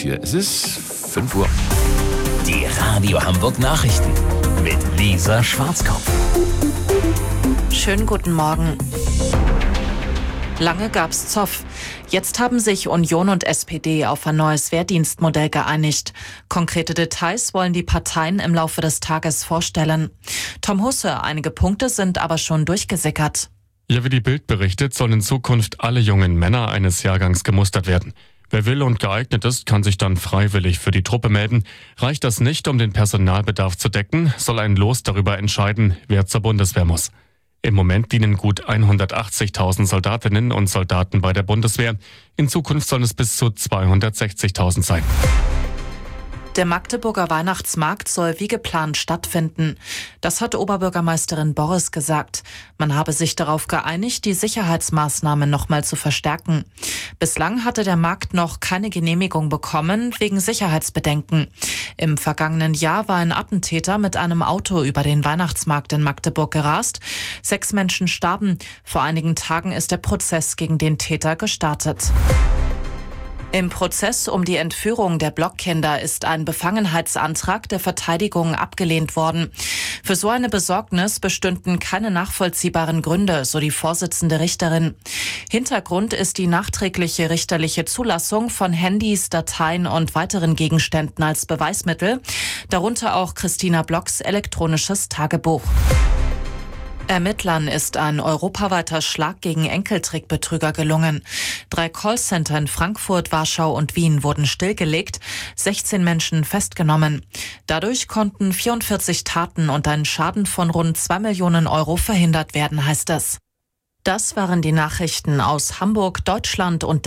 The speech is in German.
dafür. Es ist 5 Uhr. Die Radio Hamburg Nachrichten mit Lisa Schwarzkopf. Schönen guten Morgen. Lange gab's Zoff. Jetzt haben sich Union und SPD auf ein neues Wehrdienstmodell geeinigt. Konkrete Details wollen die Parteien im Laufe des Tages vorstellen. Tom Husse, einige Punkte sind aber schon durchgesickert. Ja, wie die Bild berichtet, sollen in Zukunft alle jungen Männer eines Jahrgangs gemustert werden. Wer will und geeignet ist, kann sich dann freiwillig für die Truppe melden. Reicht das nicht, um den Personalbedarf zu decken, soll ein Los darüber entscheiden, wer zur Bundeswehr muss. Im Moment dienen gut 180.000 Soldatinnen und Soldaten bei der Bundeswehr. In Zukunft sollen es bis zu 260.000 sein. Der Magdeburger Weihnachtsmarkt soll wie geplant stattfinden. Das hat Oberbürgermeisterin Borres gesagt. Man habe sich darauf geeinigt, die Sicherheitsmaßnahmen nochmal zu verstärken. Bislang hatte der Markt noch keine Genehmigung bekommen, wegen Sicherheitsbedenken. Im vergangenen Jahr war ein Attentäter mit einem Auto über den Weihnachtsmarkt in Magdeburg gerast. 6 Menschen starben. Vor einigen Tagen ist der Prozess gegen den Täter gestartet. Im Prozess um die Entführung der Blockkinder ist ein Befangenheitsantrag der Verteidigung abgelehnt worden. Für so eine Besorgnis bestünden keine nachvollziehbaren Gründe, so die Vorsitzende Richterin. Hintergrund ist die nachträgliche richterliche Zulassung von Handys, Dateien und weiteren Gegenständen als Beweismittel, darunter auch Christina Blocks elektronisches Tagebuch. Ermittlern ist ein europaweiter Schlag gegen Enkeltrickbetrüger gelungen. 3 Callcenter in Frankfurt, Warschau und Wien wurden stillgelegt, 16 Menschen festgenommen. Dadurch konnten 44 Taten und ein Schaden von rund 2 Millionen Euro verhindert werden, heißt es. Das waren die Nachrichten aus Hamburg, Deutschland und